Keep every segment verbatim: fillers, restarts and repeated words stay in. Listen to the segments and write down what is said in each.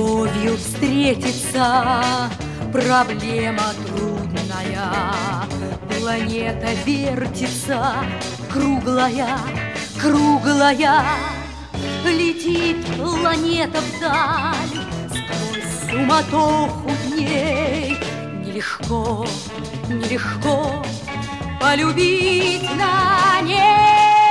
любовью встретиться проблема трудная. Планета вертится, круглая, круглая. Летит планета вдаль сквозь суматоху дней. Нелегко, нелегко полюбить на ней.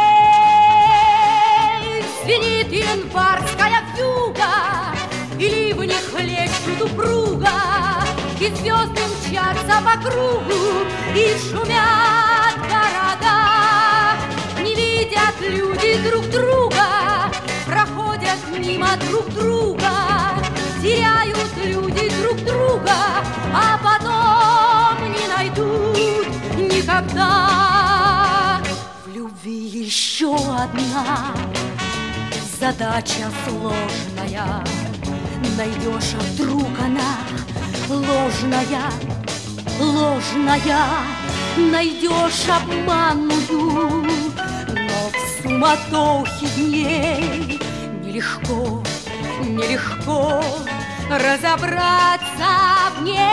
Звенит январская вьюга, и ливни хлещут упруга, и звезды мчатся по кругу, и шумят города. Не видят люди друг друга, проходят мимо друг друга, теряют люди друг друга, а потом не найдут никогда. В любви еще одна задача сложная. Найдешь, а вдруг она ложная, ложная. Найдешь обманную, но в суматохе дней нелегко, нелегко разобраться в ней.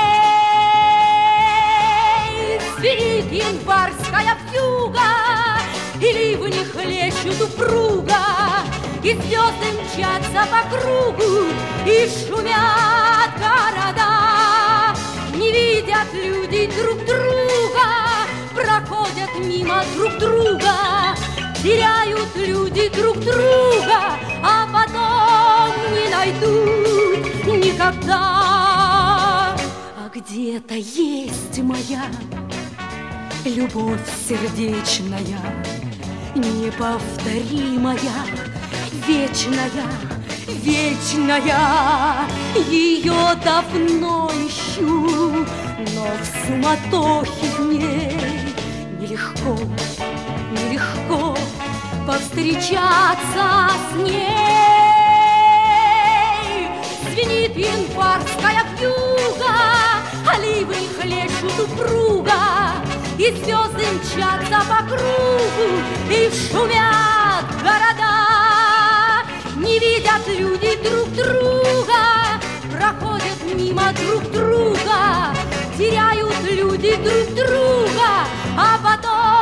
Звенит январская вьюга, и ливни хлещут упруга, и звезды мчатся по кругу, и шумят города. Не видят люди друг друга, проходят мимо друг друга, теряют люди друг друга, а потом не найдут никогда. А где-то есть моя любовь сердечная, неповторимая, вечная, вечная. Ее давно ищу, но в суматохе дней нелегко, нелегко повстречаться с ней. Звенит январская вьюга, а ливни хлещут упруга, и звезды мчатся по кругу, и шумят города. Не видят люди друг друга, проходят мимо друг друга, теряют люди друг друга, а потом